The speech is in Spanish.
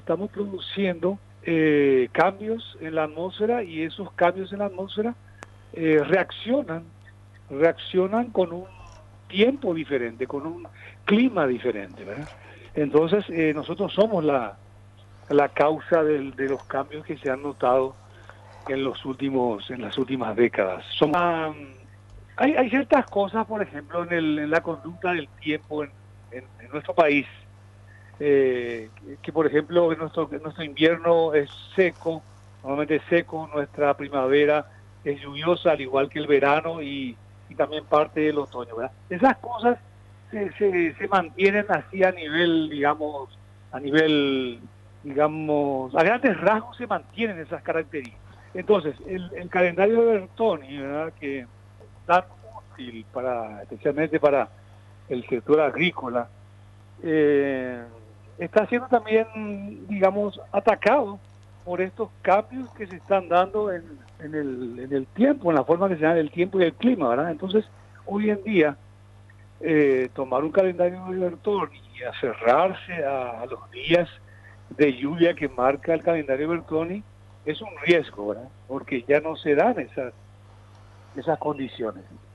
estamos produciendo cambios en la atmósfera, y esos cambios en la atmósfera reaccionan con un tiempo diferente, con un clima diferente, ¿verdad? Entonces, nosotros somos la causa de los cambios que se han notado en las últimas décadas. Hay ciertas cosas, por ejemplo, en la conducta del tiempo en nuestro país, que por ejemplo nuestro invierno es seco, normalmente seco, nuestra primavera es lluviosa, al igual que el verano y también parte del otoño, ¿verdad? Esas cosas se mantienen así a grandes rasgos se mantienen esas características. Entonces, el calendario de Bertoni, ¿verdad?, que es tan útil especialmente para el sector agrícola, eh, está siendo también, digamos, atacado por estos cambios que se están dando en el tiempo, en la forma que se da el tiempo y el clima, ¿verdad? Entonces, hoy en día, tomar un calendario de Bertoni y aferrarse a los días de lluvia que marca el calendario Bertoni es un riesgo, ¿verdad? Porque ya no se dan esas condiciones.